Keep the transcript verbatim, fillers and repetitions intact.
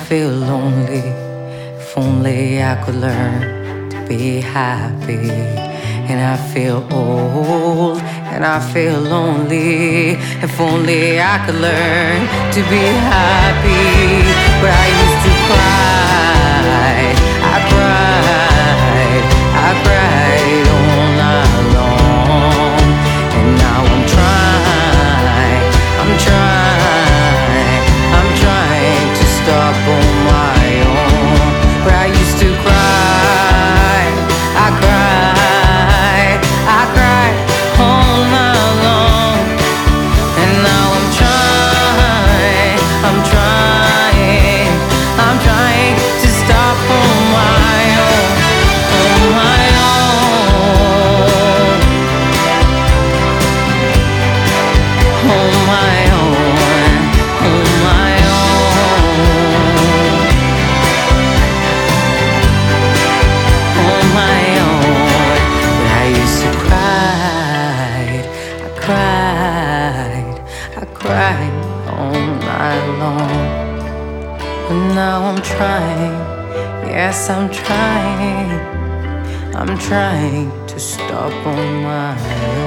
feel lonely. If only I could learn to be happy. And I feel old, and I feel lonely. If only I could learn to be happy. But I used to cry, I cried, I cried all night long. And now I'm trying, I'm trying, I'm trying to stop on my own. But I used to cry, I cried, I cried all night long. And now I'm trying, I'm trying, I'm trying to stop on my own, on my own, on my own, on my own, on my own. But I used to cry, I cried, I cried all night long. But now I'm trying, yes I'm trying, I'm trying to stop on my own.